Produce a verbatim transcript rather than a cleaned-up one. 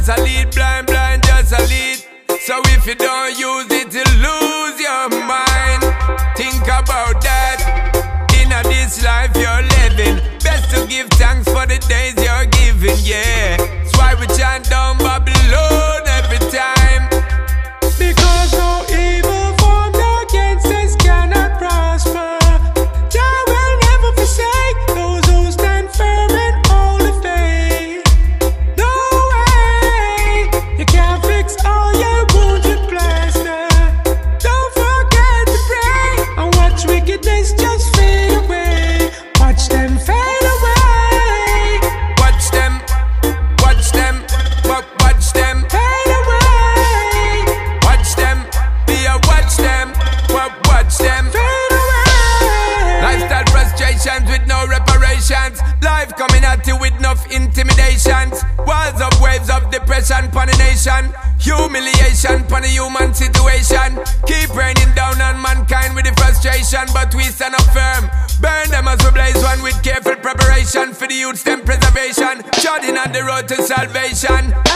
just a lead, blind, blind, just a lead. So if you don't use it, you lose your mind. Think about that. In a this life you're living, best to give thanks for the days you're giving, yeah. That's why we chant down Babylon every time. Because no evil formed against us cannot prosper. Jah will never forsake those who stand firm and hold the faith. No way, you can't fix all your wounds with plaster. Don't forget to pray and watch wickedness just fade away. Watch them fade away. Watch them, watch them, wa- watch them Fade away. watch them, be a watch them, wa- watch them. Fade away. Lifestyle frustrations with no reparations. Life coming at you with enough intimidations. Walls of waves of depression pon the nation. Humiliation pon the human situation. Keep raining down on mankind with the frustration, but we stand up firm. Burn them as we blaze one with careful preparation for the youth's them preservation. Treading on the road to salvation.